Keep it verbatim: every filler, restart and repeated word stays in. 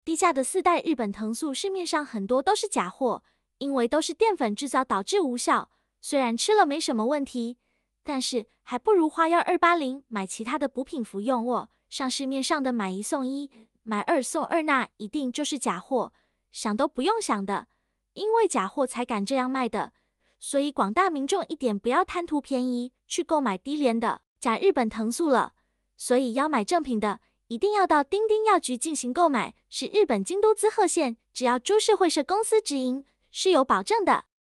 低价的四代日本藤素市面上很多都是假货，因为都是淀粉制造导致无效。虽然吃了没什么问题，但是还不如花幺二八零买其他的补品服用哦。上市面上的买一送一、买二送二那一定就是假货，想都不用想的，因为假货才敢这样卖的。所以广大民众一点不要贪图便宜去购买低廉的假日本藤素了。所以要买正品的，一定要到丁丁药局进行购买，是日本京都滋贺县，只要株式会社公司直营，是有保证的。